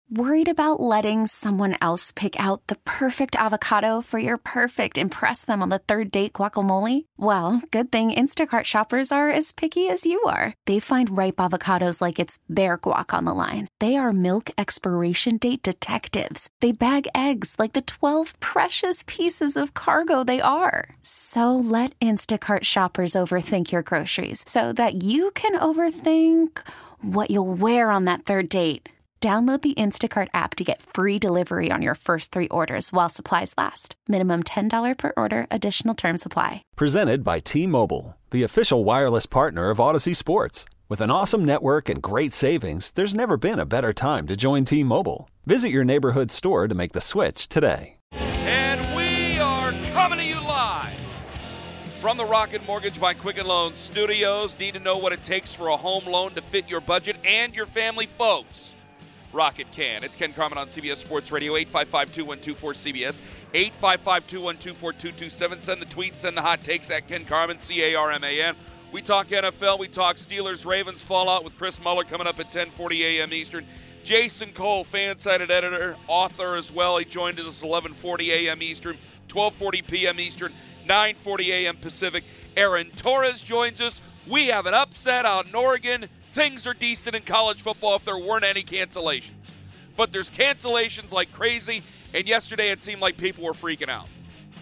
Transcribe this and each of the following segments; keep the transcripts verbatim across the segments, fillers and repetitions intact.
Worried about letting someone else pick out the perfect avocado for your perfect impress them on the third date guacamole? Well, good thing Instacart shoppers are as picky as you are. They find ripe avocados like it's their guac on the line. They are milk expiration date detectives. They bag eggs like the twelve precious pieces of cargo they are. So let Instacart shoppers overthink your groceries so that you can overthink what you'll wear on that third date. Download the Instacart app to get free delivery on your first three orders while supplies last. Minimum ten dollars per order. Additional terms apply. Presented by T-Mobile, the official wireless partner of Odyssey Sports. With an awesome network and great savings, there's never been a better time to join T-Mobile. Visit your neighborhood store to make the switch today. And we are coming to you live from the Rocket Mortgage by Quicken Loans studios. Need to know what it takes for a home loan to fit your budget and your family, folks? Rocket can. It's Ken Carman on C B S Sports Radio, eight five five, two one two four, C B S, eight five five, two one two, four two two seven. Send the tweets, send the hot takes at Ken Carman, C A R M A N. We talk N F L, we talk Steelers-Ravens fallout with Chris Muller coming up at ten forty a.m. Eastern. Jason Cole, fan-sided editor, author as well. He joined us eleven forty a.m. Eastern, twelve forty p.m. Eastern, nine forty a.m. Pacific. Aaron Torres joins us. We have an upset out in Oregon. Things are decent in college football if there weren't any cancellations. But there's cancellations like crazy, and yesterday it seemed like people were freaking out.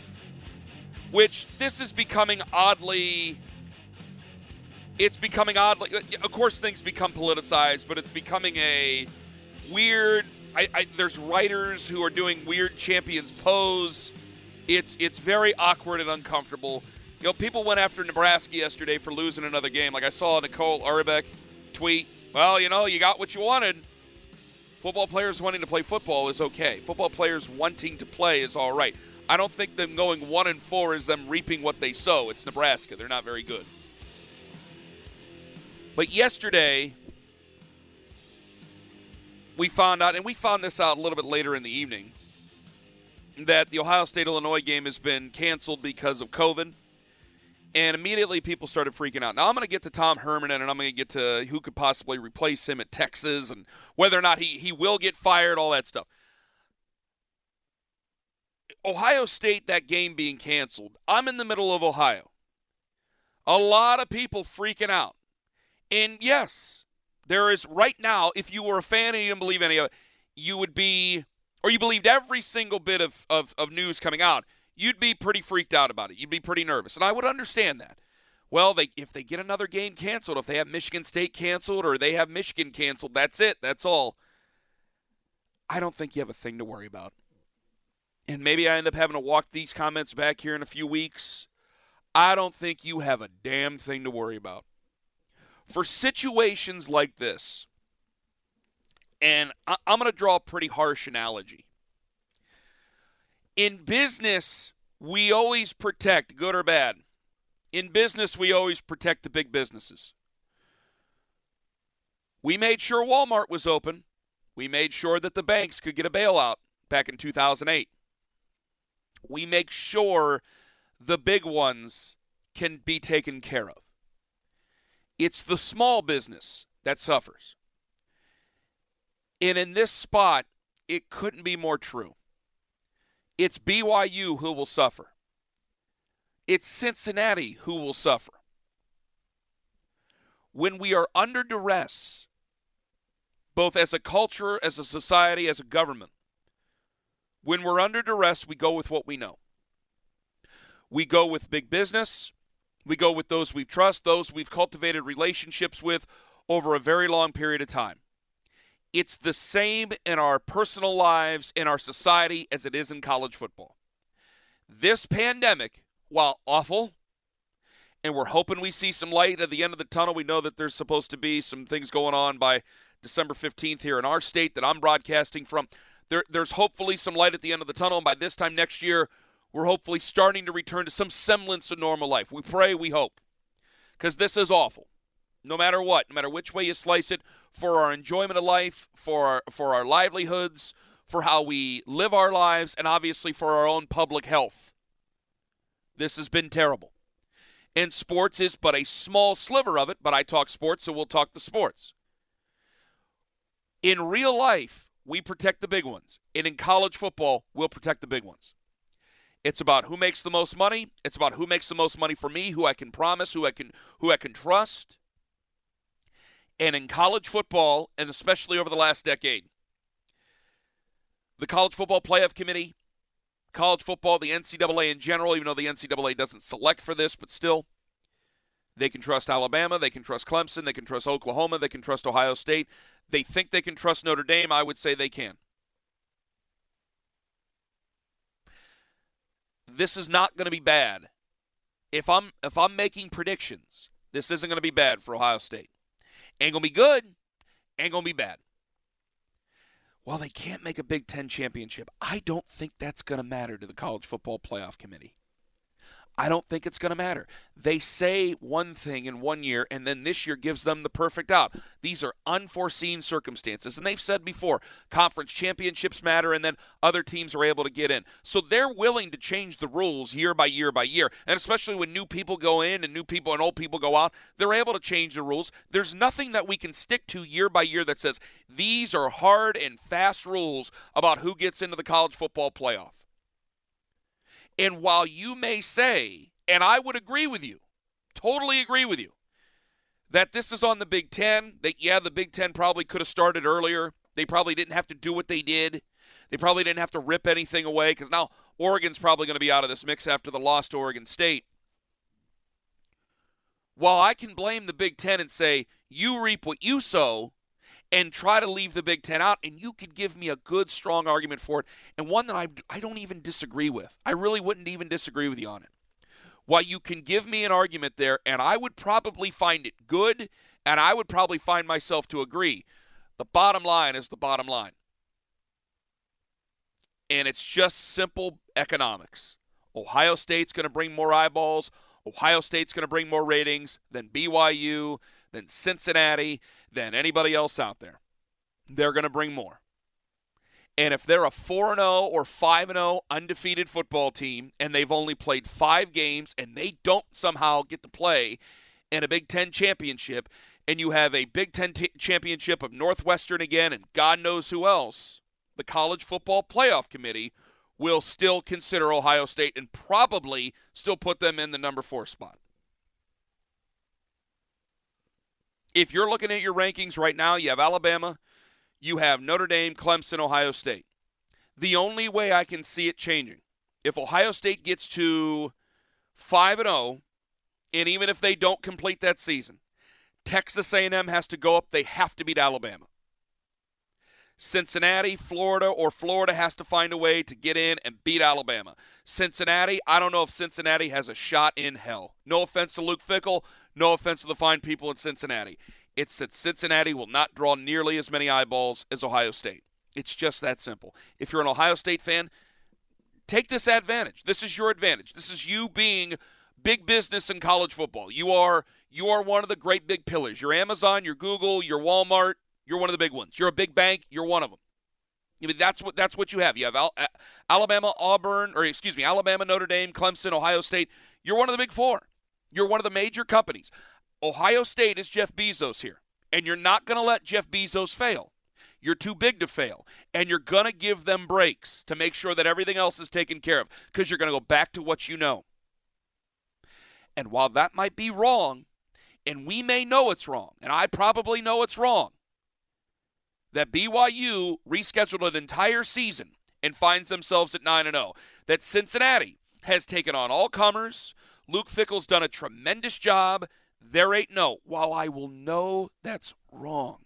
Which, this is becoming oddly, it's becoming oddly, of course things become politicized, but it's becoming a weird, I, I, there's writers who are doing weird champions pose. It's, it's very awkward and uncomfortable. You know, people went after Nebraska yesterday for losing another game. Like I saw Nicole Auerbach tweet, well, you know, you got what you wanted. Football players wanting to play football is okay. Football players wanting to play is all right. I don't think them going one and four is them reaping what they sow. It's Nebraska. They're not very good. But yesterday, we found out, and we found this out a little bit later in the evening, that the Ohio State-Illinois game has been canceled because of COVID. And immediately people started freaking out. Now I'm going to get to Tom Herman, and I'm going to get to who could possibly replace him at Texas and whether or not he, he will get fired, all that stuff. Ohio State, that game being canceled. I'm in the middle of Ohio. A lot of people freaking out. And yes, there is right now, if you were a fan and you didn't believe any of it, you would be, or you believed every single bit of, of, of news coming out, you'd be pretty freaked out about it. You'd be pretty nervous. And I would understand that. Well, they if they get another game canceled, if they have Michigan State canceled or they have Michigan canceled, that's it. That's all. I don't think you have a thing to worry about. And maybe I end up having to walk these comments back here in a few weeks. I don't think you have a damn thing to worry about. For situations like this, and I, I'm going to draw a pretty harsh analogy. In business, we always protect, good or bad. In business, we always protect the big businesses. We made sure Walmart was open. We made sure that the banks could get a bailout back in two thousand eight. We make sure the big ones can be taken care of. It's the small business that suffers. And in this spot, it couldn't be more true. It's B Y U who will suffer. It's Cincinnati who will suffer. When we are under duress, both as a culture, as a society, as a government, when we're under duress, we go with what we know. We go with big business. We go with those we trust, those we've cultivated relationships with over a very long period of time. It's the same in our personal lives, in our society, as it is in college football. This pandemic, while awful, and we're hoping we see some light at the end of the tunnel. We know that there's supposed to be some things going on by December fifteenth here in our state that I'm broadcasting from. There, there's hopefully some light at the end of the tunnel, and by this time next year, we're hopefully starting to return to some semblance of normal life. We pray, we hope, because this is awful. No matter what, no matter which way you slice it, for our enjoyment of life, for our, for our livelihoods, for how we live our lives, and obviously for our own public health. This has been terrible. And sports is but a small sliver of it, but I talk sports, so we'll talk the sports. In real life, we protect the big ones. And in college football, we'll protect the big ones. It's about who makes the most money. It's about who makes the most money for me, who I can promise, who I can who I can trust. And in college football, and especially over the last decade, the College Football Playoff Committee, college football, the N C double A in general, even though the N C double A doesn't select for this, but still, they can trust Alabama, they can trust Clemson, they can trust Oklahoma, they can trust Ohio State. They think they can trust Notre Dame. I would say they can. This is not going to be bad. If I'm if I'm making predictions, this isn't going to be bad for Ohio State. Ain't going to be good, ain't going to be bad. Well, they can't make a Big Ten championship. I don't think that's going to matter to the College Football Playoff Committee. I don't think it's going to matter. They say one thing in one year, and then this year gives them the perfect out. These are unforeseen circumstances. And they've said before, conference championships matter, and then other teams are able to get in. So they're willing to change the rules year by year by year. And especially when new people go in and new people and old people go out, they're able to change the rules. There's nothing that we can stick to year by year that says these are hard and fast rules about who gets into the college football playoff. And while you may say, and I would agree with you, totally agree with you, that this is on the Big Ten, that, yeah, the Big Ten probably could have started earlier. They probably didn't have to do what they did. They probably didn't have to rip anything away because now Oregon's probably going to be out of this mix after the loss to Oregon State. While I can blame the Big Ten and say, you reap what you sow, and try to leave the Big Ten out, and you could give me a good, strong argument for it, and one that I, I don't even disagree with. I really wouldn't even disagree with you on it. While you can give me an argument there, and I would probably find it good, and I would probably find myself to agree, the bottom line is the bottom line. And it's just simple economics. Ohio State's going to bring more eyeballs. Ohio State's going to bring more ratings than B Y U, than Cincinnati, than anybody else out there. They're going to bring more. And if they're a four and oh or five and oh undefeated football team and they've only played five games and they don't somehow get to play in a Big Ten championship, and you have a Big Ten t- championship of Northwestern again and God knows who else, the College Football Playoff Committee will still consider Ohio State and probably still put them in the number four spot. If you're looking at your rankings right now, you have Alabama, you have Notre Dame, Clemson, Ohio State. The only way I can see it changing, if Ohio State gets to five and oh, and even if they don't complete that season, Texas A and M has to go up. They have to beat Alabama. Cincinnati, Florida, or Florida has to find a way to get in and beat Alabama. Cincinnati, I don't know if Cincinnati has a shot in hell. No offense to Luke Fickell, no offense to the fine people in Cincinnati. It's that Cincinnati will not draw nearly as many eyeballs as Ohio State. It's just that simple. If you're an Ohio State fan, take this advantage. This is your advantage. This is you being big business in college football. You are you are one of the great big pillars. You're Amazon, you're Google, you're Walmart. You're one of the big ones. You're a big bank. You're one of them. I mean, that's what that's what you have. You have Al- Alabama, Auburn, or excuse me, Alabama, Notre Dame, Clemson, Ohio State. You're one of the big four. You're one of the major companies. Ohio State is Jeff Bezos here, and you're not going to let Jeff Bezos fail. You're too big to fail, and you're going to give them breaks to make sure that everything else is taken care of because you're going to go back to what you know. And while that might be wrong, and we may know it's wrong, and I probably know it's wrong, that B Y U rescheduled an entire season and finds themselves at nine and oh. That Cincinnati has taken on all comers. Luke Fickell's done a tremendous job. They're eight and oh. While I will know that's wrong,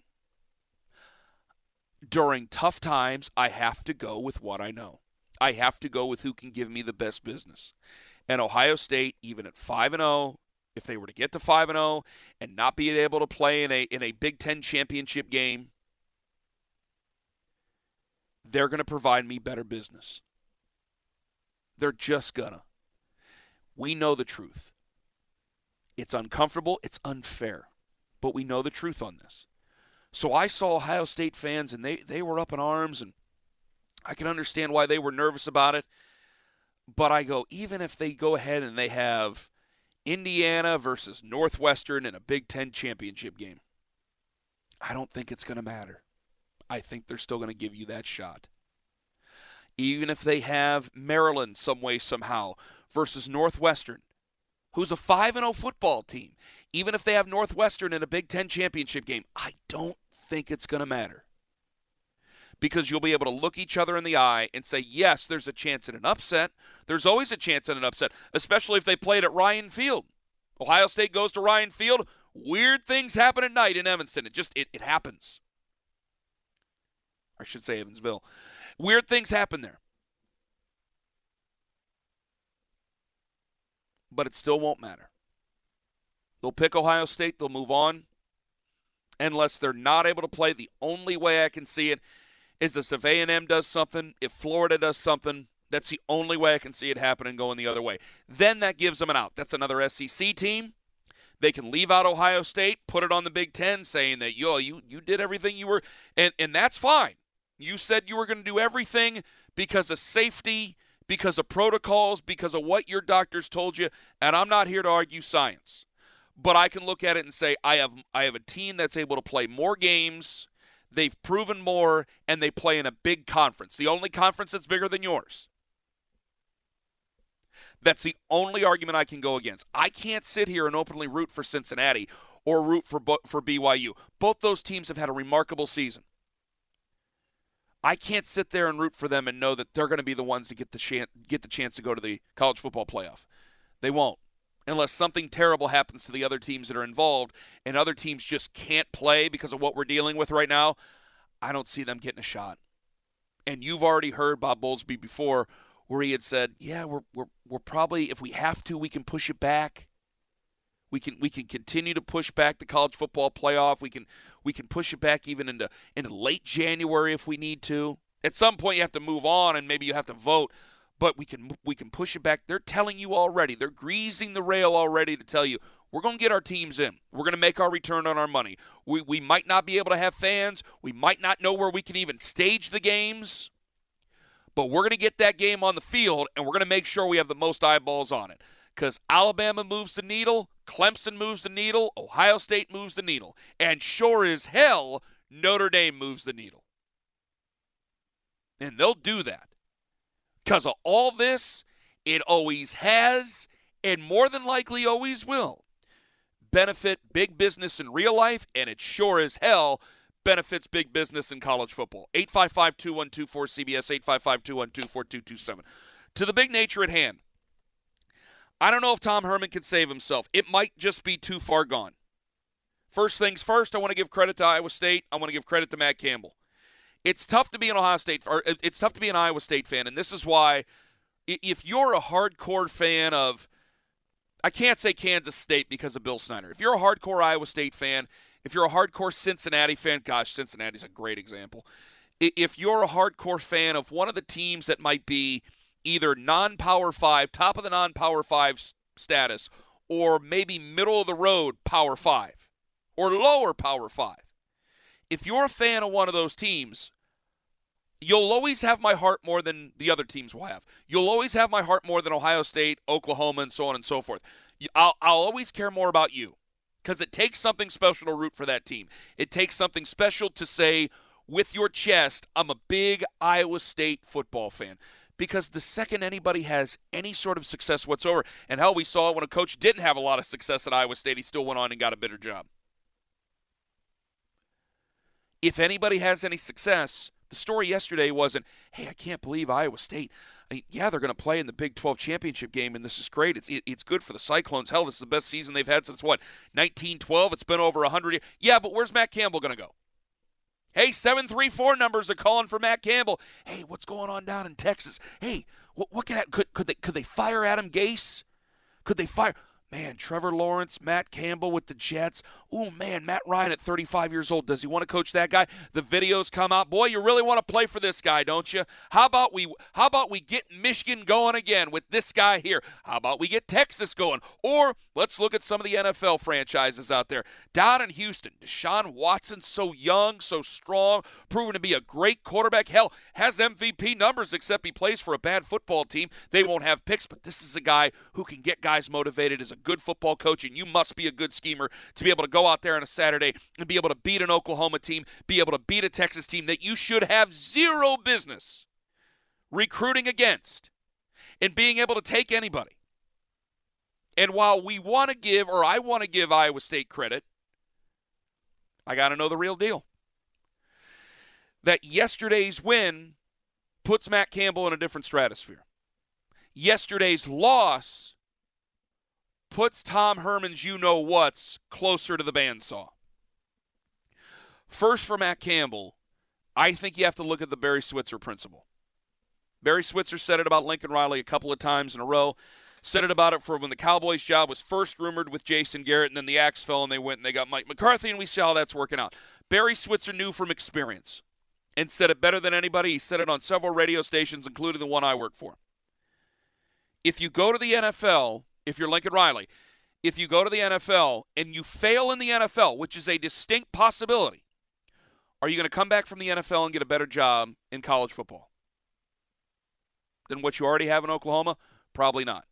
during tough times, I have to go with what I know. I have to go with who can give me the best business. And Ohio State, even at five and oh, if they were to get to five and oh and not be able to play in a in a Big Ten championship game, they're going to provide me better business. They're just going to. We know the truth. It's uncomfortable. It's unfair. But we know the truth on this. So I saw Ohio State fans, and they, they were up in arms, and I can understand why they were nervous about it. But I go, even if they go ahead and they have Indiana versus Northwestern in a Big Ten championship game, I don't think it's going to matter. I think they're still going to give you that shot. Even if they have Maryland some way, somehow, versus Northwestern, who's a five and oh football team. Even if they have Northwestern in a Big Ten championship game, I don't think it's going to matter. Because you'll be able to look each other in the eye and say, yes, there's a chance at an upset. There's always a chance at an upset, especially if they played at Ryan Field. Ohio State goes to Ryan Field. Weird things happen at night in Evanston. It just, it, it happens. I should say Evansville. Weird things happen there. But it still won't matter. They'll pick Ohio State. They'll move on. Unless they're not able to play, the only way I can see it is this: if A and M does something, if Florida does something, that's the only way I can see it happening going the other way. Then that gives them an out. That's another S E C team. They can leave out Ohio State, put it on the Big Ten, saying that, yo, you you did everything you were, and, and that's fine. You said you were going to do everything because of safety, because of protocols, because of what your doctors told you, and I'm not here to argue science. But I can look at it and say, I have I have a team that's able to play more games, they've proven more, and they play in a big conference. The only conference that's bigger than yours. That's the only argument I can go against. I can't sit here and openly root for Cincinnati or root for for B Y U. Both those teams have had a remarkable season. I can't sit there and root for them and know that they're going to be the ones to get the chance, get the chance to go to the college football playoff. They won't. Unless something terrible happens to the other teams that are involved and other teams just can't play because of what we're dealing with right now, I don't see them getting a shot. And you've already heard Bob Bowlesby before where he had said, yeah, we're we're we're probably, if we have to, we can push it back. We can we can continue to push back the college football playoff. We can we can push it back even into into late January if we need to. At some point you have to move on and maybe you have to vote, but we can we can push it back. They're telling you already. They're greasing the rail already to tell you, we're going to get our teams in. We're going to make our return on our money. We we might not be able to have fans. We might not know where we can even stage the games. But we're going to get that game on the field, and we're going to make sure we have the most eyeballs on it. Because Alabama moves the needle, Clemson moves the needle, Ohio State moves the needle. And sure as hell, Notre Dame moves the needle. And they'll do that. Because of all this, it always has, and more than likely always will, benefit big business in real life, and it sure as hell benefits big business in college football. eight five five, two one two, four C B S, eight five five, two one two, four two two seven. To the big nature at hand, I don't know if Tom Herman can save himself. It might just be too far gone. First things first, I want to give credit to Iowa State. I want to give credit to Matt Campbell. It's tough to be an Ohio State, or it's tough to be an Iowa State fan, and this is why if you're a hardcore fan of, I can't say Kansas State because of Bill Snyder. If you're a hardcore Iowa State fan, if you're a hardcore Cincinnati fan, gosh, Cincinnati's a great example. If you're a hardcore fan of one of the teams that might be either non-Power five, top of the non-Power five status, or maybe middle of the road Power five, or lower Power five, if you're a fan of one of those teams, you'll always have my heart more than the other teams will have. You'll always have my heart more than Ohio State, Oklahoma, and so on and so forth. I'll, I'll always care more about you because it takes something special to root for that team. It takes something special to say with your chest, I'm a big Iowa State football fan. Because the second anybody has any sort of success whatsoever, and hell, we saw it when a coach didn't have a lot of success at Iowa State, he still went on and got a better job. If anybody has any success, the story yesterday wasn't, hey, I can't believe Iowa State. I mean, yeah, they're going to play in the Big twelve championship game, and this is great. It's, it, it's good for the Cyclones. Hell, this is the best season they've had since, what, nineteen twelve? It's been over one hundred years. Yeah, but where's Matt Campbell going to go? Hey, seven three four numbers are calling for Matt Campbell. Hey, what's going on down in Texas? Hey, what, what can I, could could they could they fire Adam Gase? Could they fire? Man, Trevor Lawrence, Matt Campbell with the Jets. Oh, man, Matt Ryan at thirty-five years old. Does he want to coach that guy? The videos come out. Boy, you really want to play for this guy, don't you? How about we How about we get Michigan going again with this guy here? How about we get Texas going? Or let's look at some of the N F L franchises out there. Down in Houston, Deshaun Watson, so young, so strong, proven to be a great quarterback. Hell, has M V P numbers, except he plays for a bad football team. They won't have picks, but this is a guy who can get guys motivated as a good football coach, and you must be a good schemer to be able to go out there on a Saturday and be able to beat an Oklahoma team, be able to beat a Texas team that you should have zero business recruiting against and being able to take anybody. And while we want to give, or I want to give Iowa State credit, I got to know the real deal. That yesterday's win puts Matt Campbell in a different stratosphere. Yesterday's loss puts Tom Herman's you-know-whats closer to the bandsaw. First, for Matt Campbell, I think you have to look at the Barry Switzer principle. Barry Switzer said it about Lincoln Riley a couple of times in a row. Said it about it for when the Cowboys' job was first rumored with Jason Garrett, and then the axe fell and they went and they got Mike McCarthy, and we see how that's working out. Barry Switzer knew from experience and said it better than anybody. He said it on several radio stations, including the one I work for. If you go to the N F L, if you're Lincoln Riley, if you go to the N F L and you fail in the N F L, which is a distinct possibility, are you going to come back from the N F L and get a better job in college football than what you already have in Oklahoma? Probably not.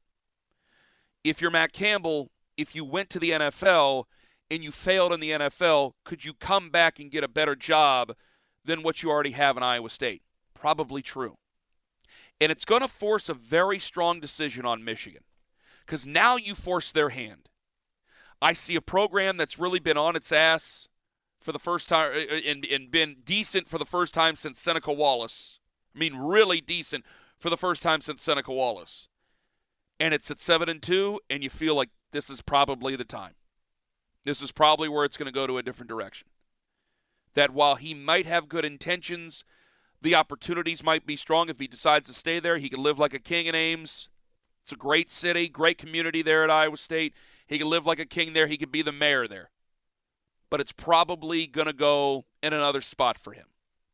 If you're Matt Campbell, if you went to the N F L and you failed in the N F L, could you come back and get a better job than what you already have in Iowa State? Probably true. And it's going to force a very strong decision on Michigan because now you force their hand. I see a program that's really been on its ass for the first time and, and been decent for the first time since Seneca Wallace. I mean, really decent for the first time since Seneca Wallace. And it's at seven and two, and you feel like this is probably the time. This is probably where it's going to go to a different direction. That while he might have good intentions, the opportunities might be strong if he decides to stay there. He can live like a king in Ames. It's a great city, great community there at Iowa State. He can live like a king there. He could be the mayor there. But it's probably going to go in another spot for him.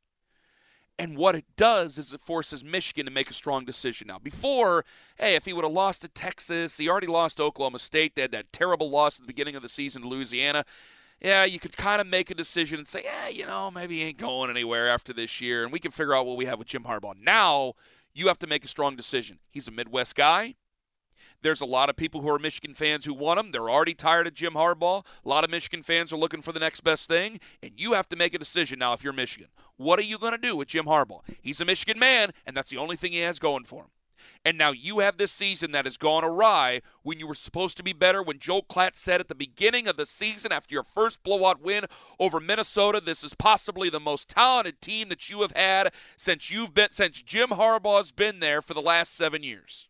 And what it does is it forces Michigan to make a strong decision now. Before, hey, if he would have lost to Texas, he already lost to Oklahoma State. They had that terrible loss at the beginning of the season to Louisiana. Yeah, you could kind of make a decision and say, yeah, you know, maybe he ain't going anywhere after this year, and we can figure out what we have with Jim Harbaugh. Now, you have to make a strong decision. He's a Midwest guy. There's a lot of people who are Michigan fans who want him. They're already tired of Jim Harbaugh. A lot of Michigan fans are looking for the next best thing, and you have to make a decision now if you're Michigan. What are you going to do with Jim Harbaugh? He's a Michigan man, and that's the only thing he has going for him. And now you have this season that has gone awry when you were supposed to be better. When Joe Klatt said at the beginning of the season after your first blowout win over Minnesota, this is possibly the most talented team that you have had since you've been since Jim Harbaugh's been there for the last seven years.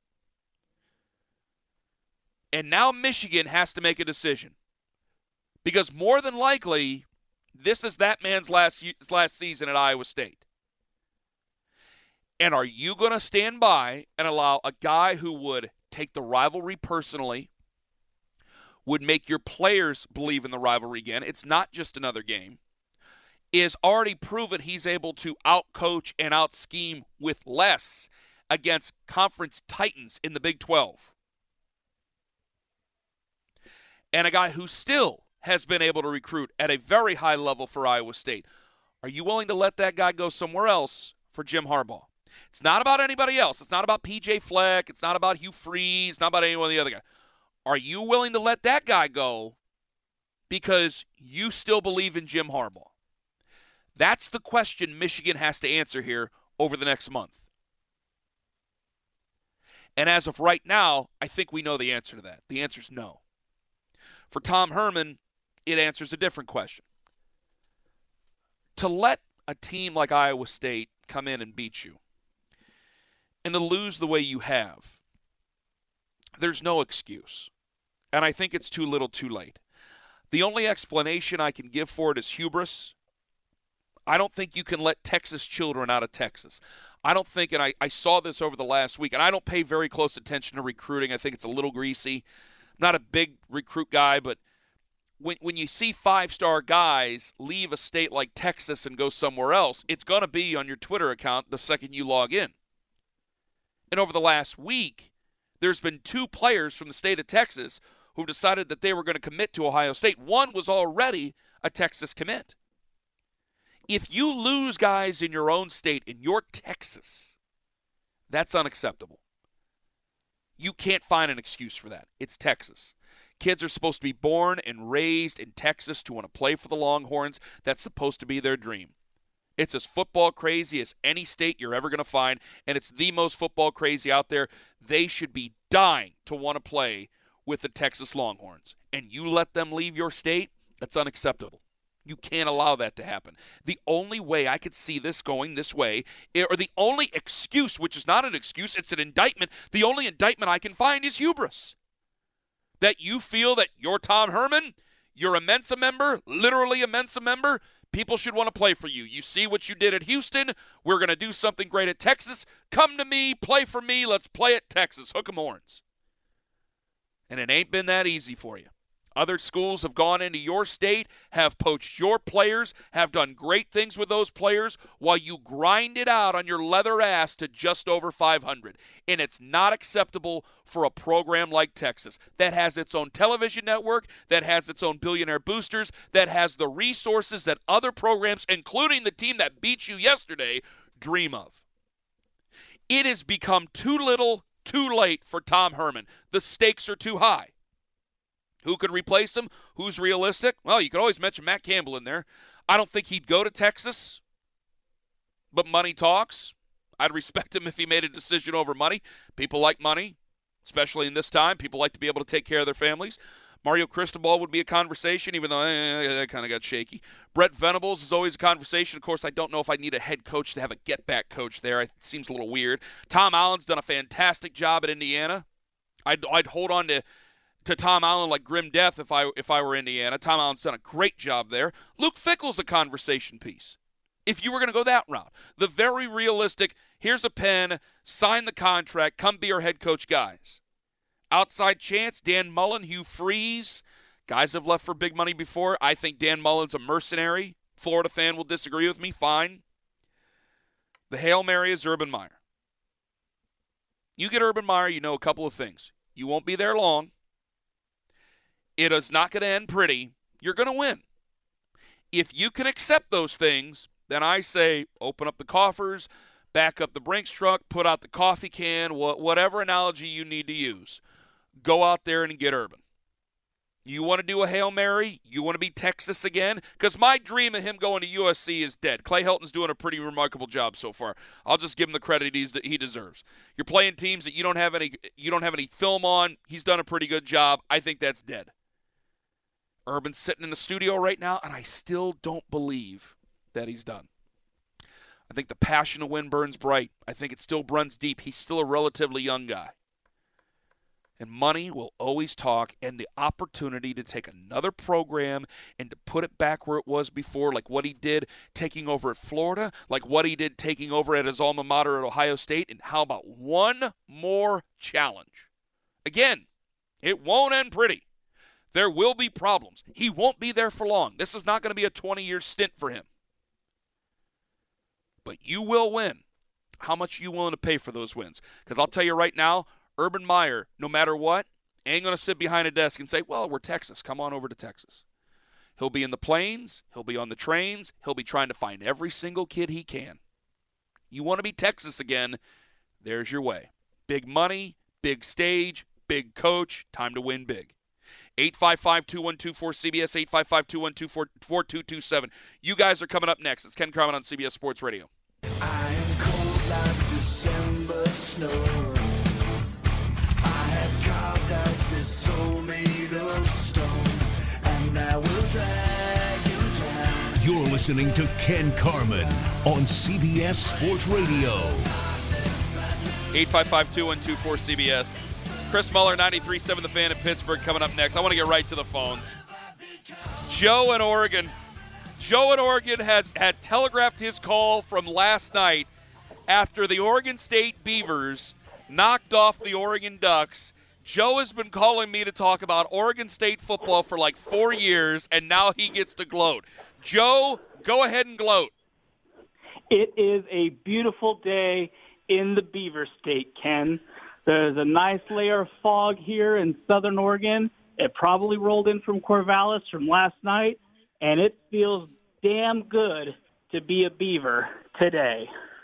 And now Michigan has to make a decision. Because more than likely, this is that man's last last season at Iowa State. And are you going to stand by and allow a guy who would take the rivalry personally, would make your players believe in the rivalry again, it's not just another game, is already proven he's able to out-coach and out-scheme with less against conference titans in the Big twelve. And a guy who still has been able to recruit at a very high level for Iowa State. Are you willing to let that guy go somewhere else for Jim Harbaugh? It's not about anybody else. It's not about P J Fleck. It's not about Hugh Freeze. It's not about any one of the other guys. Are you willing to let that guy go because you still believe in Jim Harbaugh? That's the question Michigan has to answer here over the next month. And as of right now, I think we know the answer to that. The answer is no. For Tom Herman, it answers a different question. To let a team like Iowa State come in and beat you, and to lose the way you have, there's no excuse. And I think it's too little too late. The only explanation I can give for it is hubris. I don't think you can let Texas children out of Texas. I don't think, and I, I saw this over the last week, and I don't pay very close attention to recruiting. I think it's a little greasy. I'm not a big recruit guy, but when when you see five-star guys leave a state like Texas and go somewhere else, it's going to be on your Twitter account the second you log in. And over the last week, there's been two players from the state of Texas who decided that they were going to commit to Ohio State. One was already a Texas commit. If you lose guys in your own state, in your Texas, that's unacceptable. You can't find an excuse for that. It's Texas. Kids are supposed to be born and raised in Texas to want to play for the Longhorns. That's supposed to be their dream. It's as football crazy as any state you're ever going to find, and it's the most football crazy out there. They should be dying to want to play with the Texas Longhorns. And you let them leave your state? That's unacceptable. You can't allow that to happen. The only way I could see this going this way, or the only excuse, which is not an excuse, it's an indictment, the only indictment I can find is hubris. That you feel that you're Tom Herman, you're a Mensa member, literally a Mensa member, people should want to play for you. You see what you did at Houston. We're going to do something great at Texas. Come to me, play for me, let's play at Texas. Hook 'em horns. And it ain't been that easy for you. Other schools have gone into your state, have poached your players, have done great things with those players while you grind it out on your leather ass to just over five hundred. And it's not acceptable for a program like Texas that has its own television network, that has its own billionaire boosters, that has the resources that other programs, including the team that beat you yesterday, dream of. It has become too little, too late for Tom Herman. The stakes are too high. Who could replace him? Who's realistic? Well, you could always mention Matt Campbell in there. I don't think he'd go to Texas, but money talks. I'd respect him if he made a decision over money. People like money, especially in this time. People like to be able to take care of their families. Mario Cristobal would be a conversation, even though eh, that kind of got shaky. Brett Venables is always a conversation. Of course, I don't know if I need a head coach to have a get-back coach there. It seems a little weird. Tom Allen's done a fantastic job at Indiana. I'd, I'd hold on to... to Tom Allen like grim death if I if I were Indiana. Tom Allen's done a great job there. Luke Fickell's a conversation piece. If you were going to go that route. The very realistic, here's a pen, sign the contract, come be our head coach guys. Outside chance, Dan Mullen, Hugh Freeze. Guys have left for big money before. I think Dan Mullen's a mercenary. Florida fan will disagree with me. Fine. The Hail Mary is Urban Meyer. You get Urban Meyer, you know a couple of things. You won't be there long. It is not going to end pretty. You're going to win. If you can accept those things, then I say open up the coffers, back up the Brinks truck, put out the coffee can, wh- whatever analogy you need to use. Go out there and get Urban. You want to do a Hail Mary? You want to be Texas again? Because my dream of him going to U S C is dead. Clay Helton's doing a pretty remarkable job so far. I'll just give him the credit he's, he deserves. You're playing teams that you don't have any you don't have any film on. He's done a pretty good job. I think that's dead. Urban's sitting in the studio right now, and I still don't believe that he's done. I think the passion to win burns bright. I think it still runs deep. He's still a relatively young guy. And money will always talk, and the opportunity to take another program and to put it back where it was before, like what he did taking over at Florida, like what he did taking over at his alma mater at Ohio State, and how about one more challenge? Again, it won't end pretty. There will be problems. He won't be there for long. This is not going to be a twenty-year stint for him. But you will win. How much are you willing to pay for those wins? Because I'll tell you right now, Urban Meyer, no matter what, ain't going to sit behind a desk and say, well, we're Texas. Come on over to Texas. He'll be in the planes. He'll be on the trains. He'll be trying to find every single kid he can. You want to be Texas again, there's your way. Big money, big stage, big coach, time to win big. eight five five, two one two four, C B S, eight five five, two one two four, four two two seven. You guys are coming up next. It's Ken Carman on C B S Sports Radio. I am cold like December snow. I have carved out this soul made of stone, and I will drag you down. You're listening to Ken Carman on C B S Sports Radio. eight five five, two one two four, C B S. Chris Muller, ninety-three point seven The Fan in Pittsburgh, coming up next. I want to get right to the phones. Joe in Oregon. Joe in Oregon has had telegraphed his call from last night after the Oregon State Beavers knocked off the Oregon Ducks. Joe has been calling me to talk about Oregon State football for like four years, and now he gets to gloat. Joe, go ahead and gloat. It is a beautiful day in the Beaver State, Ken. There's a nice layer of fog here in southern Oregon. It probably rolled in from Corvallis from last night, and it feels damn good to be a Beaver today.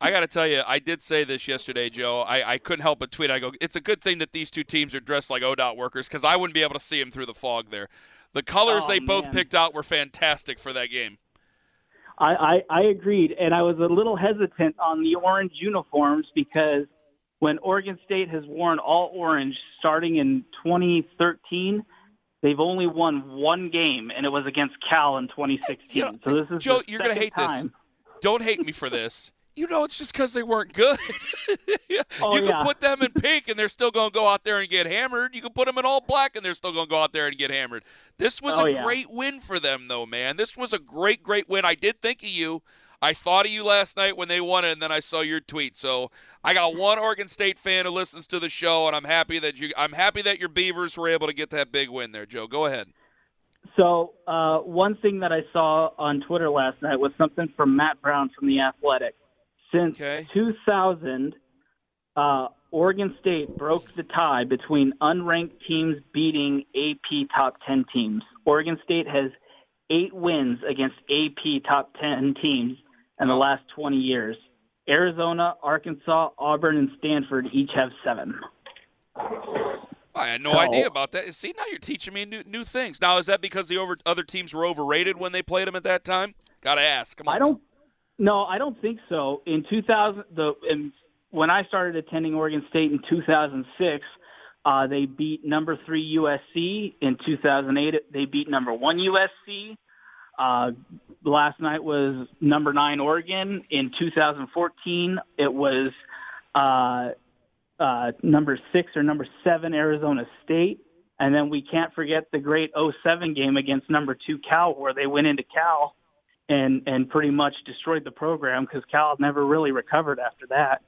I got to tell you, I did say this yesterday, Joe. I, I couldn't help but tweet. I go, it's a good thing that these two teams are dressed like O D O T workers because I wouldn't be able to see them through the fog there. The colors oh, they man. both picked out were fantastic for that game. I, I, I agreed, and I was a little hesitant on the orange uniforms because when Oregon State has worn all orange starting in twenty thirteen, they've only won one game, and it was against Cal in twenty sixteen. You know, so this is Joe, the you're going to hate time. this. Don't hate me for this. You know, it's just because they weren't good. oh, you yeah. can put them in pink, and they're still going to go out there and get hammered. You can put them in all black, and they're still going to go out there and get hammered. This was oh, a yeah. great win for them, though, man. This was a great, great win. I did think of you. I thought of you last night when they won it, and then I saw your tweet. So I got one Oregon State fan who listens to the show, and I'm happy that you. I'm happy that your Beavers were able to get that big win there, Joe. Go ahead. So uh, one thing that I saw on Twitter last night was something from Matt Brown from The Athletic. Since okay. two thousand, uh, Oregon State broke the tie between unranked teams beating A P top ten teams. Oregon State has eight wins against A P top ten teams in the last twenty years. Arizona, Arkansas, Auburn, and Stanford each have seven. I had no so, idea about that. See, now you're teaching me new new things. Now, is that because the over, other teams were overrated when they played them at that time? Got to ask. Come on. I don't. No, I don't think so. In two thousand, the in, when I started attending Oregon State in two thousand six, uh, they beat number three U S C. In two thousand eight, they beat number one U S C. Uh, last night was number nine Oregon. In two thousand fourteen, it was uh, uh, number six or number seven Arizona State. And then we can't forget the great oh seven game against number two Cal, where they went into Cal and and pretty much destroyed the program because Cal never really recovered after that.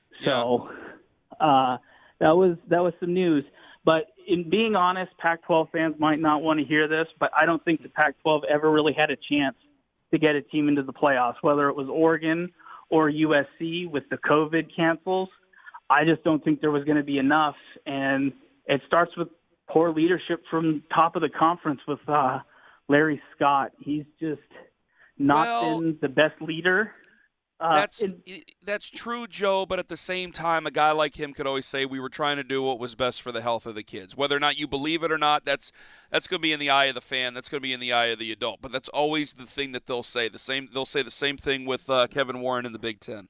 So uh, that was that was some news. But in being honest, Pac twelve fans might not want to hear this, but I don't think the Pac twelve ever really had a chance to get a team into the playoffs, whether it was Oregon or U S C with the COVID cancels. I just don't think there was going to be enough. And it starts with poor leadership from top of the conference with uh, Larry Scott. He's just not well, been the best leader. Uh, that's in, that's true, Joe, but at the same time, a guy like him could always say we were trying to do what was best for the health of the kids. Whether or not you believe it or not, that's that's going to be in the eye of the fan. That's going to be in the eye of the adult. But that's always the thing that they'll say. The same they'll say the same thing with uh, Kevin Warren in the Big Ten.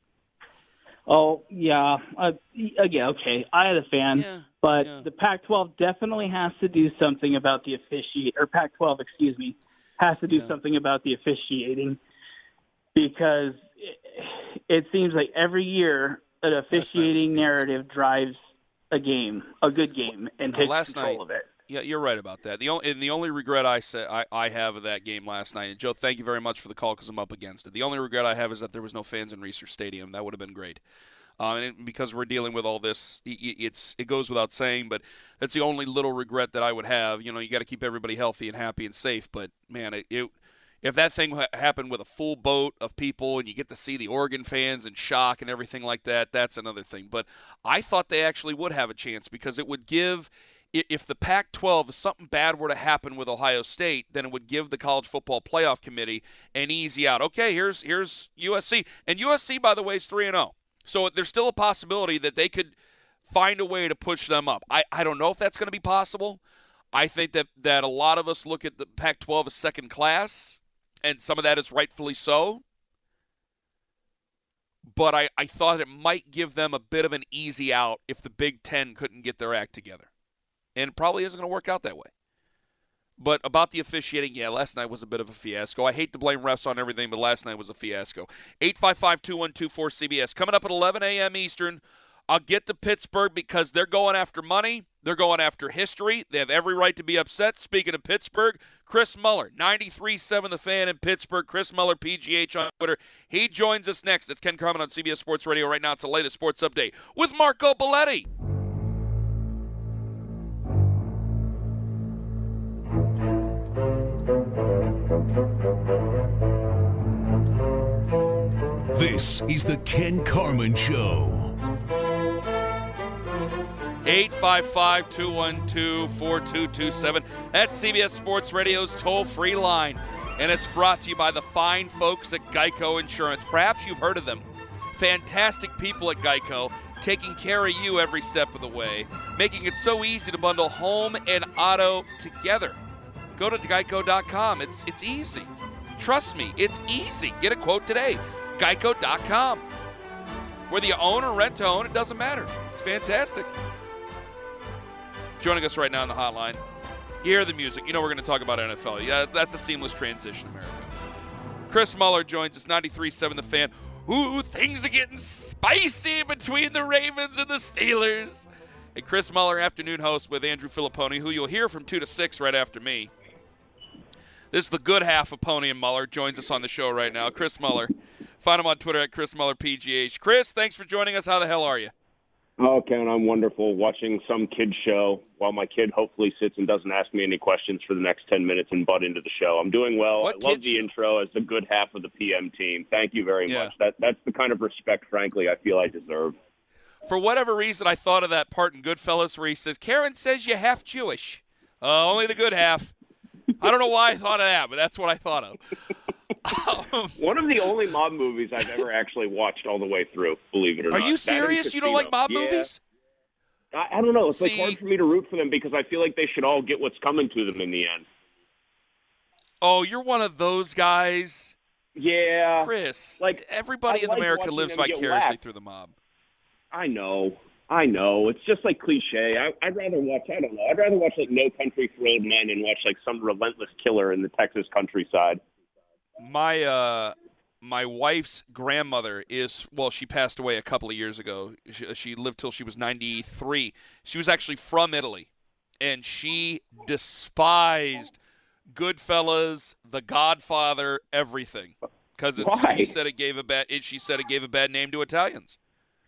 Oh, yeah. Uh, yeah, okay. I, as a fan, yeah, but yeah. the Pac twelve definitely has to do something about the officiating, or Pac twelve, excuse me, has to do yeah. something about the officiating because it, it seems like every year an officiating narrative drives a game, a good game, and well, takes last control night, of it. Yeah, you're right about that. The only and the only regret I say I, I have of that game last night, and Joe, thank you very much for the call because I'm up against it. The only regret I have is that there was no fans in Reser Stadium. That would have been great. Um, and because we're dealing with all this, it's it goes without saying, but that's the only little regret that I would have. You know, you got to keep everybody healthy and happy and safe. But man, it, it if that thing ha- happened with a full boat of people and you get to see the Oregon fans in shock and everything like that, that's another thing. But I thought they actually would have a chance because it would give. If the Pac twelve, if something bad were to happen with Ohio State, then it would give the College Football Playoff Committee an easy out. Okay, here's here's U S C. And U S C, by the way, is three and oh. So there's still a possibility that they could find a way to push them up. I, I don't know if that's going to be possible. I think that, that a lot of us look at the Pac twelve as second class, and some of that is rightfully so. But I, I thought it might give them a bit of an easy out if the Big Ten couldn't get their act together. And it probably isn't going to work out that way. But about the officiating, yeah, last night was a bit of a fiasco. I hate to blame refs on everything, but last night was a fiasco. eight five five, two one two, four C B S. Coming up at eleven a.m. Eastern, I'll get to Pittsburgh because they're going after money. They're going after history. They have every right to be upset. Speaking of Pittsburgh, Chris Muller, ninety-three point seven The Fan in Pittsburgh. Chris Muller, P G H on Twitter. He joins us next. It's Ken Carman on C B S Sports Radio. Right now, it's the latest sports update with Marco Belletti. This is the Ken Carman Show. eight five five, two one two, four two two seven. That's C B S Sports Radio's toll-free line. And it's brought to you by the fine folks at Geico Insurance. Perhaps you've heard of them. Fantastic people at Geico, taking care of you every step of the way, making it so easy to bundle home and auto together. Go to geico dot com. It's it's easy. Trust me, it's easy. Get a quote today. geico dot com. Whether you own or rent to own, it doesn't matter. It's fantastic. Joining us right now on the hotline. You hear the music. You know we're going to talk about N F L. Yeah, that's a seamless transition, America. Chris Muller joins us, ninety-three point seven The Fan. Ooh, things are getting spicy between the Ravens and the Steelers. And Chris Muller, afternoon host with Andrew Filipponi, who you'll hear from two to six right after me. This is the good half of Pony and Muller, joins us on the show right now. Chris Muller. Find him on Twitter at Chris Muller P G H. Chris, thanks for joining us. How the hell are you? Oh, Ken, I'm wonderful. Watching some kid show while my kid hopefully sits and doesn't ask me any questions for the next ten minutes and butt into the show. I'm doing well. What I love the show? intro as the good half of the P M team. Thank you very Yeah. much. That That's the kind of respect, frankly, I feel I deserve. For whatever reason, I thought of that part in Goodfellas where he says, Karen says you're half Jewish. Uh, only the good half. I don't know why I thought of that, but that's what I thought of. Um, One of the only mob movies I've ever actually watched all the way through, believe it or are not. you That and serious? You don't Casino. like mob Yeah. movies? I, I don't know. It's like See- hard for me to root for them because I feel like they should all get what's coming to them in the end. Oh, you're one of those guys. Yeah. Chris, like, everybody I in like America watching lives them get vicariously whacked. through the mob. I know. I know. It's just like cliche. I, I'd rather watch, I don't know, I'd rather watch like No Country for Old Men and watch like some relentless killer in the Texas countryside. My uh, my wife's grandmother is, well, she passed away a couple of years ago. She, she lived till she was ninety-three. She was actually from Italy, and she despised Goodfellas, The Godfather, everything, because Why? she said it gave a bad. It, she said it gave a bad name to Italians.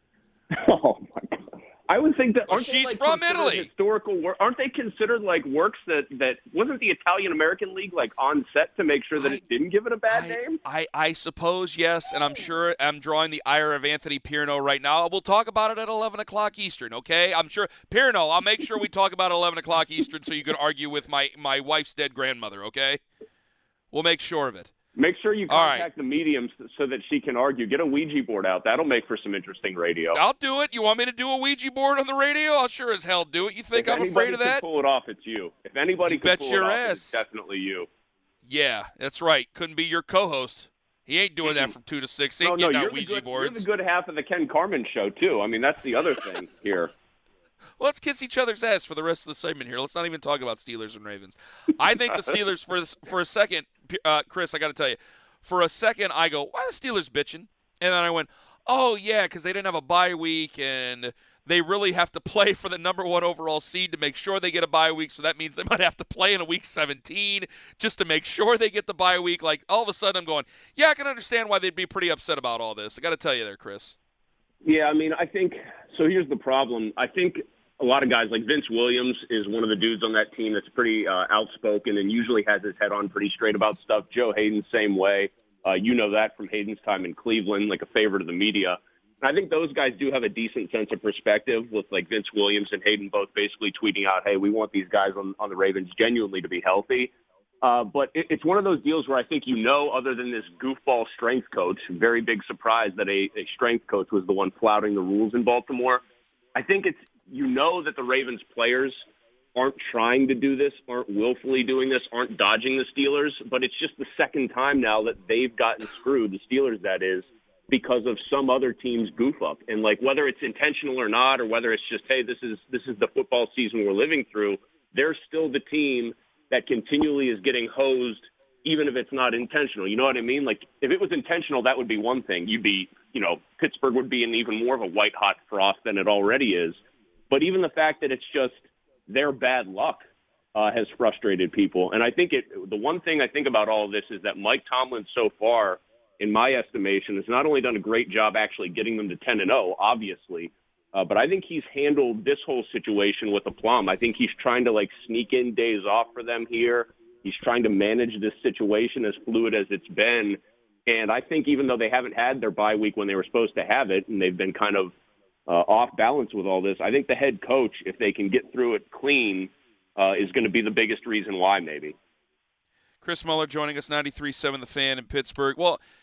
Oh my God. I would think that Well, aren't they, she's like, from considered Italy. Historical work. Aren't they considered like works that that wasn't the Italian American League like on set to make sure that I- it didn't give it a bad I, name? I, I suppose, yes, and I'm sure I'm drawing the ire of Anthony Pirno right now. We'll talk about it at eleven o'clock Eastern, okay? I'm sure, Pirno, I'll make sure we talk about eleven o'clock Eastern so you can argue with my, my wife's dead grandmother, okay? We'll make sure of it. Make sure you All right. contact the mediums so that she can argue. Get a Ouija board out. That'll make for some interesting radio. I'll do it. You want me to do a Ouija board on the radio? I'll sure as hell do it. You think if I'm anybody afraid of could that? pull it off, it's you. If anybody You could bet pull your it off, ass. it's definitely you. Yeah, that's right. Couldn't be your co-host. He ain't doing that from two to six. He No, ain't no, getting you're out the, Ouija good, boards. you're the good half of the Ken Carman show, too. I mean, that's the other thing here. Well, let's kiss each other's ass for the rest of the segment here. Let's not even talk about Steelers and Ravens. I think the Steelers, for this, for a second, uh, Chris, I got to tell you, for a second I go, why are the Steelers bitching? And then I went, oh, yeah, because they didn't have a bye week, and they really have to play for the number one overall seed to make sure they get a bye week, so that means they might have to play in a week seventeen just to make sure they get the bye week. Like, all of a sudden I'm going, yeah, I can understand why they'd be pretty upset about all this. I got to tell you there, Chris. Yeah, I mean, I think – so here's the problem. I think a lot of guys, like Vince Williams is one of the dudes on that team that's pretty uh, outspoken and usually has his head on pretty straight about stuff. Joe Hayden, same way. Uh, you know that from Hayden's time in Cleveland, like a favorite of the media. And I think those guys do have a decent sense of perspective with, like, Vince Williams and Hayden both basically tweeting out, hey, we want these guys on, on the Ravens genuinely to be healthy. Uh, but it, it's one of those deals where I think you know, other than this goofball strength coach, very big surprise that a, a strength coach was the one flouting the rules in Baltimore. I think it's, you know that the Ravens players aren't trying to do this, aren't willfully doing this, aren't dodging the Steelers, but it's just the second time now that they've gotten screwed, the Steelers that is, because of some other team's goof up. And like whether it's intentional or not, or whether it's just, hey, this is this is the football season we're living through, they're still the team that continually is getting hosed, even if it's not intentional. You know what I mean? Like if it was intentional, that would be one thing. You'd be, you know, Pittsburgh would be in even more of a white hot frost than it already is. But even the fact that it's just their bad luck uh, has frustrated people. And I think it, the one thing I think about all of this is that Mike Tomlin so far, in my estimation, has not only done a great job actually getting them to ten and oh, obviously, uh, but I think he's handled this whole situation with aplomb. I think he's trying to like sneak in days off for them here. He's trying to manage this situation as fluid as it's been. And I think even though they haven't had their bye week when they were supposed to have it, and they've been kind of Uh, off balance with all this, I think the head coach, if they can get through it clean, uh, is going to be the biggest reason why, maybe. Chris Muller joining us, ninety-three point seven The Fan in Pittsburgh. Well,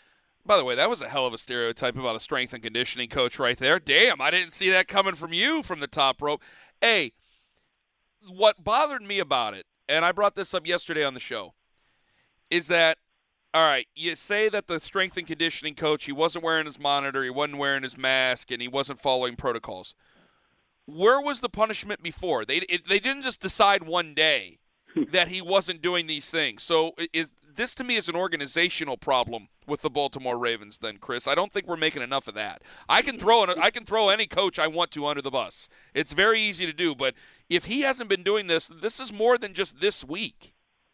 By the way, that was a hell of a stereotype about a strength and conditioning coach right there. Damn, I didn't see that coming from you from the top rope. Hey, what bothered me about it, and I brought this up yesterday on the show, is that, all right, you say that the strength and conditioning coach, he wasn't wearing his monitor, he wasn't wearing his mask, and he wasn't following protocols. Where was the punishment before? They it, they didn't just decide one day that he wasn't doing these things. So is this, to me, is an organizational problem with the Baltimore Ravens then, Chris. I don't think we're making enough of that. I can throw an, I can throw any coach I want to under the bus. It's very easy to do, but if he hasn't been doing this, this is more than just this week.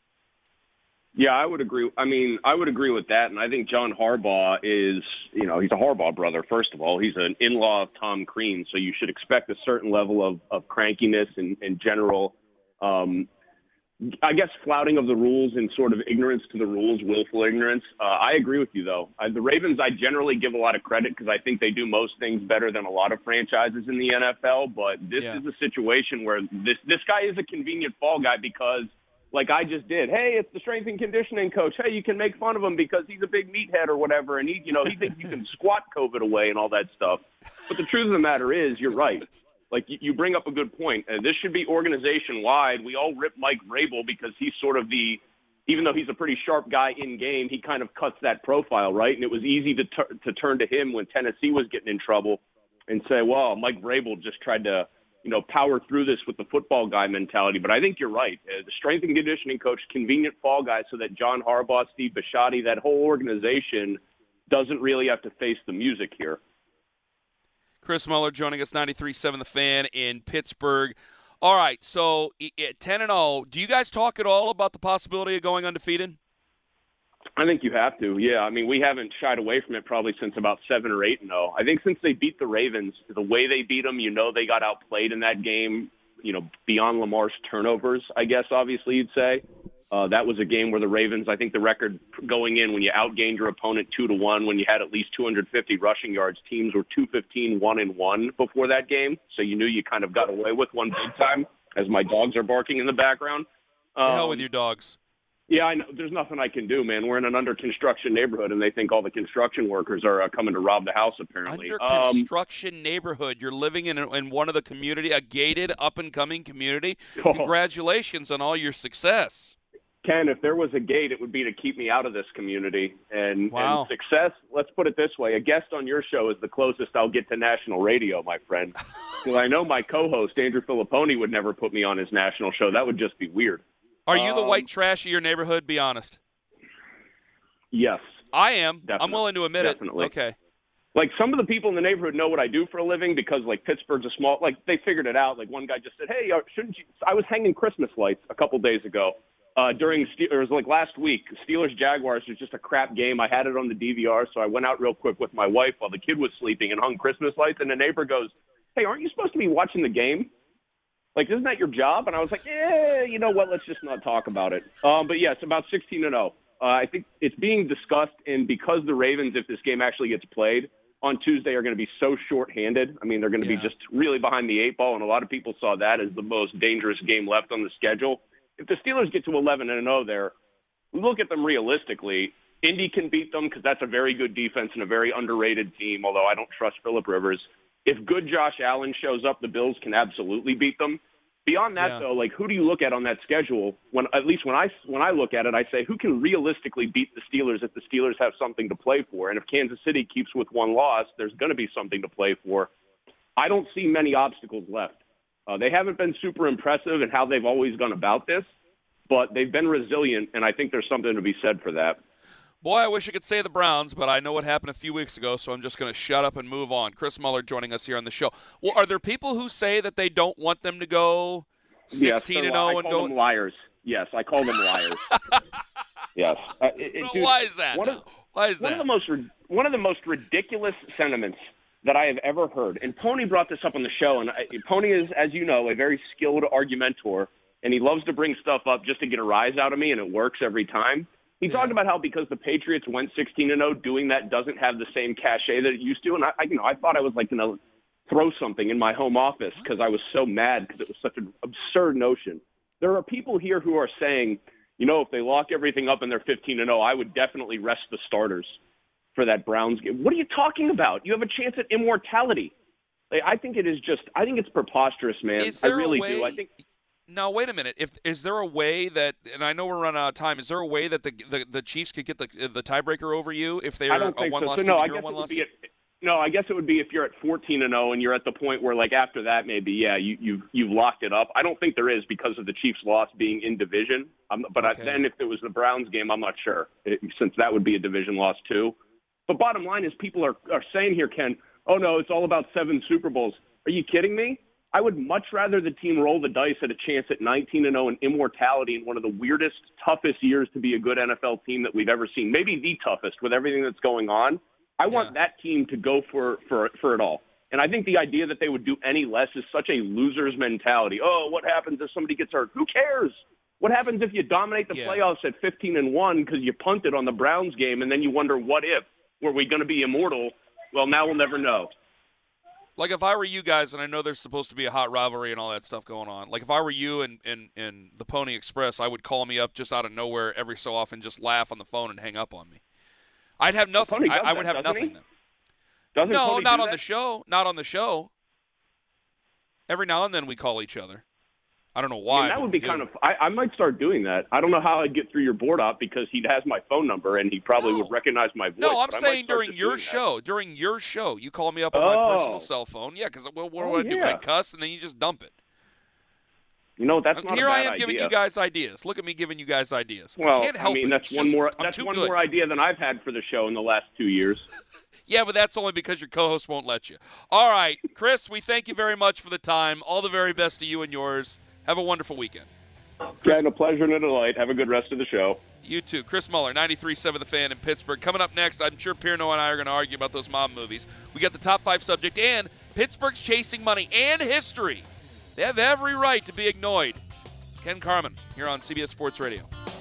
Yeah, I would agree. I mean, I would agree with that, and I think John Harbaugh is, you know, he's a Harbaugh brother, first of all. He's an in-law of Tom Crean, so you should expect a certain level of, of crankiness and, and general, um, I guess, flouting of the rules and sort of ignorance to the rules, willful ignorance. Uh, I agree with you, though. Uh, the Ravens, I generally give a lot of credit because I think they do most things better than a lot of franchises in the N F L, but this yeah. is a situation where this this guy is a convenient fall guy because, like I just did, hey, it's the strength and conditioning coach. Hey, you can make fun of him because he's a big meathead or whatever, and he, you know, he thinks you can squat COVID away and all that stuff. But the truth of the matter is, you're right. Like, you bring up a good point. Uh, this should be organization-wide. We all rip Mike Vrabel because he's sort of the, even though he's a pretty sharp guy in-game, he kind of cuts that profile, right? And it was easy to tur- to turn to him when Tennessee was getting in trouble and say, well, Mike Vrabel just tried to, you know, power through this with the football guy mentality. But I think you're right. Uh, the strength and conditioning coach, convenient fall guy so that John Harbaugh, Steve Bisciotti, that whole organization doesn't really have to face the music here. Chris Muller joining us, ninety-three point seven The Fan in Pittsburgh. All right, so at ten and oh, do you guys talk at all about the possibility of going undefeated? I think you have to, yeah. I mean, we haven't shied away from it probably since about seven or eight and oh. I think since they beat the Ravens, the way they beat them, you know they got outplayed in that game, you know, beyond Lamar's turnovers, I guess, obviously you'd say. Uh, that was a game where the Ravens, I think the record going in when you outgained your opponent two to one, when you had at least two hundred fifty rushing yards, teams were two fifteen, one and one before that game. So you knew you kind of got away with one big time, as my dogs are barking in the background. Um, the hell with your dogs. Yeah, I know. There's nothing I can do, man. We're in an under construction neighborhood, and they think all the construction workers are uh, coming to rob the house, apparently. Under um, construction neighborhood. You're living in, a, in one of the community, a gated, up-and-coming community. Oh. Congratulations on all your success. Ken, if there was a gate, it would be to keep me out of this community. And, wow. and success, let's put it this way, a guest on your show is the closest I'll get to national radio, my friend. Well, I know my co-host, Andrew Filipponi, would never put me on his national show. That would just be weird. Are you the um, white trash of your neighborhood? Be honest. Yes. I am. Definitely. I'm willing to admit Definitely. it. Okay. Like, some of the people in the neighborhood know what I do for a living because, like, Pittsburgh's a small – like, they figured it out. Like, one guy just said, hey, uh, shouldn't you – I was hanging Christmas lights a couple days ago. Uh, during – it was like last week. Steelers-Jaguars was just a crap game. I had it on the D V R, so I went out real quick with my wife while the kid was sleeping and hung Christmas lights. And the neighbor goes, hey, aren't you supposed to be watching the game? Like, isn't that your job? And I was like, eh, you know what? Let's just not talk about it. Um, but, yes, about sixteen and oh. Uh, I think it's being discussed, and because the Ravens, if this game actually gets played on Tuesday, are going to be so short-handed. I mean, they're going to yeah. be just really behind the eight ball, and a lot of people saw that as the most dangerous game left on the schedule. If the Steelers get to eleven and oh there, look at them realistically. Indy can beat them because that's a very good defense and a very underrated team, although I don't trust Phillip Rivers. If good Josh Allen shows up, the Bills can absolutely beat them. Beyond that, yeah. though, like, who do you look at on that schedule? When at least when I when I look at it, I say, who can realistically beat the Steelers if the Steelers have something to play for? And if Kansas City keeps with one loss, there's going to be something to play for. I don't see many obstacles left. Uh, they haven't been super impressive in how they've always gone about this, but they've been resilient, and I think there's something to be said for that. Boy, I wish I could say the Browns, but I know what happened a few weeks ago, so I'm just going to shut up and move on. Chris Muller joining us here on the show. Well, are there people who say that they don't want them to go sixteen and oh yes, and I go? call them liars. Yes, I call them liars. yes. Uh, it, it, dude, why is that? One of, why is one that? Of the most, one of the most ridiculous sentiments that I have ever heard, and Pony brought this up on the show, and I, Pony is, as you know, a very skilled argumentor, and he loves to bring stuff up just to get a rise out of me, and it works every time. He talked about how because the Patriots went sixteen and oh, doing that doesn't have the same cachet that it used to. And I, I you know, I thought I was like going to throw something in my home office because I was so mad because it was such an absurd notion. There are people here who are saying, you know, if they lock everything up and they're fifteen and oh, I would definitely rest the starters. for that Browns game. What are you talking about? You have a chance at immortality. Like, I think it is just – I think it's preposterous, man. Is there I really a way, do. I think. Now, wait a minute. If Is there a way that – and I know we're running out of time. Is there a way that the the, the Chiefs could get the the tiebreaker over you if they're I don't a think one-loss so. team So, no, and I you're a guess it would one-loss be team? – No, I guess it would be if you're at fourteen and oh and you're at the point where, like, after that, maybe, yeah, you, you've you've locked it up. I don't think there is because of the Chiefs' loss being in division. Um, but Okay. I, then if it was the Browns game, I'm not sure, it, since that would be a division loss too. But bottom line is people are, are saying here, Ken, oh, no, it's all about seven Super Bowls. Are you kidding me? I would much rather the team roll the dice at a chance at nineteen and oh and immortality in one of the weirdest, toughest years to be a good N F L team that we've ever seen, maybe the toughest with everything that's going on. I want Yeah. that team to go for, for for it all. And I think the idea that they would do any less is such a loser's mentality. Oh, what happens if somebody gets hurt? Who cares? What happens if you dominate the Yeah. playoffs at fifteen and one because you punted on the Browns game and then you wonder, what if? Were we going to be immortal? Well, now we'll never know. Like, if I were you guys, and I know there's supposed to be a hot rivalry and all that stuff going on, like, if I were you and, and, and the Pony Express, I would call me up just out of nowhere every so often, just laugh on the phone and hang up on me. I'd have nothing. Tony I, does I would that, have doesn't nothing he? then. Doesn't No, Tony not do on that? the show. Not on the show. Every now and then we call each other. I don't know why. I mean, that but would we be do. kind of. I, I might start doing that. I don't know how I'd get through your board op because he has my phone number and he probably No. would recognize my voice. No, I'm but I might saying start during just your doing that. show. During your show, you call me up on my Oh. personal cell phone. Yeah, because what, what Oh, would I do? yeah. I cuss and then you just dump it. You know, that's not Here a I bad am giving idea. you guys ideas. Look at me giving you guys ideas. Well, I can't help I mean, it. that's It's one just- more. I'm That's too one good. more idea than I've had for the show in the last two years. Yeah, but that's only because your co-host won't let you. All right, Chris, we thank you very much for the time. All the very best to you and yours. Have a wonderful weekend. Yeah, and a pleasure and a delight. Have a good rest of the show. You too. Chris Muller, ninety-three point seven The Fan in Pittsburgh. Coming up next, I'm sure Pierno and I are going to argue about those mob movies. We got the top five subject and Pittsburgh's chasing money and history. They have every right to be ignored. It's Ken Carman here on C B S Sports Radio.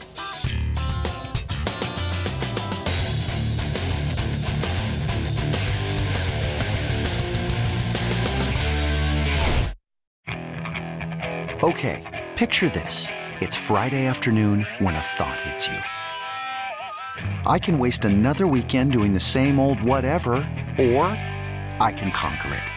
Okay, picture this. It's Friday afternoon when a thought hits you. I can waste another weekend doing the same old whatever, or I can conquer it.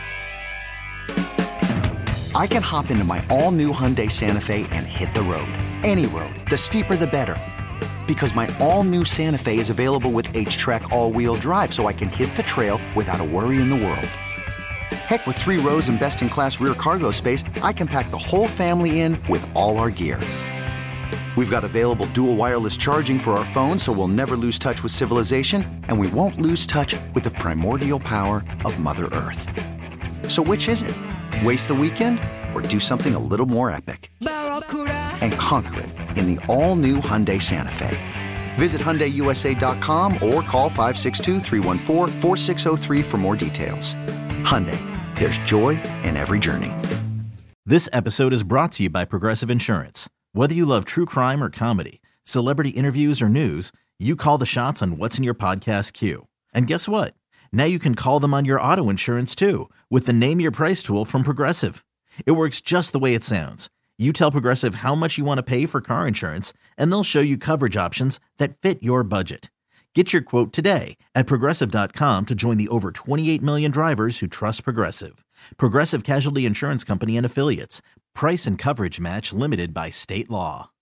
I can hop into my all-new Hyundai Santa Fe and hit the road. Any road. The steeper the better. Because my all-new Santa Fe is available with H-Track all-wheel drive, so I can hit the trail without a worry in the world. Heck, with three rows and best-in-class rear cargo space, I can pack the whole family in with all our gear. We've got available dual wireless charging for our phones, so we'll never lose touch with civilization, and we won't lose touch with the primordial power of Mother Earth. So which is it? Waste the weekend or do something a little more epic? And conquer it in the all-new Hyundai Santa Fe. Visit Hyundai U S A dot com or call five six two, three one four, four six zero three for more details. Hyundai, there's joy in every journey. This episode is brought to you by Progressive Insurance. Whether you love true crime or comedy, celebrity interviews or news, you call the shots on what's in your podcast queue. And guess what? Now you can call them on your auto insurance too with the Name Your Price tool from Progressive. It works just the way it sounds. You tell Progressive how much you want to pay for car insurance, and they'll show you coverage options that fit your budget. Get your quote today at Progressive dot com to join the over twenty-eight million drivers who trust Progressive. Progressive Casualty Insurance Company and Affiliates. Price and coverage match limited by state law.